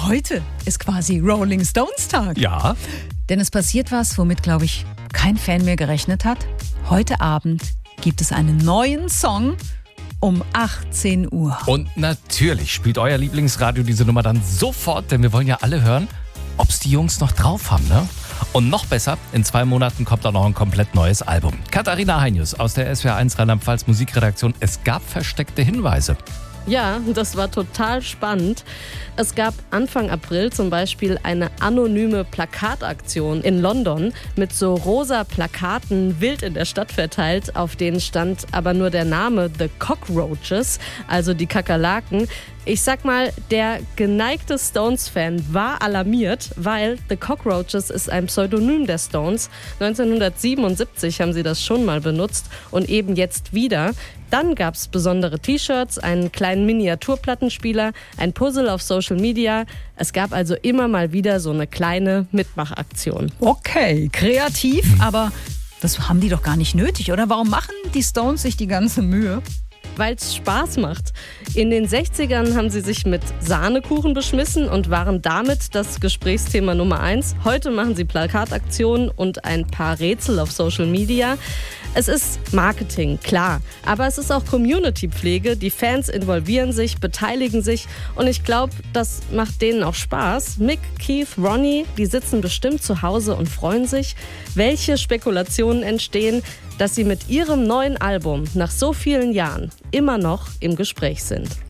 heute ist quasi Rolling Stones Tag. Ja. Denn es passiert was, womit, glaube ich, kein Fan mehr gerechnet hat. Heute Abend gibt es einen neuen Song um 18 Uhr. Und natürlich spielt euer Lieblingsradio diese Nummer dann sofort, denn wir wollen ja alle hören, ob es die Jungs noch drauf haben, ne? Und noch besser, in 2 Monaten kommt auch noch ein komplett neues Album. Katharina Heinius aus der SWR1 Rheinland-Pfalz Musikredaktion. Es gab versteckte Hinweise. Ja, das war total spannend. Es gab Anfang April zum Beispiel eine anonyme Plakataktion in London mit so rosa Plakaten wild in der Stadt verteilt. Auf denen stand aber nur der Name The Cockroaches, also die Kakerlaken. Ich sag mal, der geneigte Stones-Fan war alarmiert, weil The Cockroaches ist ein Pseudonym der Stones. 1977 haben sie das schon mal benutzt und eben jetzt wieder. Dann gab es besondere T-Shirts, einen kleinen Miniaturplattenspieler, ein Puzzle auf Social Media. Es gab also immer mal wieder so eine kleine Mitmachaktion. Okay, kreativ, aber das haben die doch gar nicht nötig, oder? Warum machen die Stones sich die ganze Mühe? Weil es Spaß macht. In den 60ern haben sie sich mit Sahnekuchen beschmissen und waren damit das Gesprächsthema Nummer 1. Heute machen sie Plakataktionen und ein paar Rätsel auf Social Media. Es ist Marketing, klar, aber es ist auch Community-Pflege. Die Fans involvieren sich, beteiligen sich und ich glaube, das macht denen auch Spaß. Mick, Keith, Ronnie, die sitzen bestimmt zu Hause und freuen sich, welche Spekulationen entstehen, dass sie mit ihrem neuen Album nach so vielen Jahren immer noch im Gespräch sind.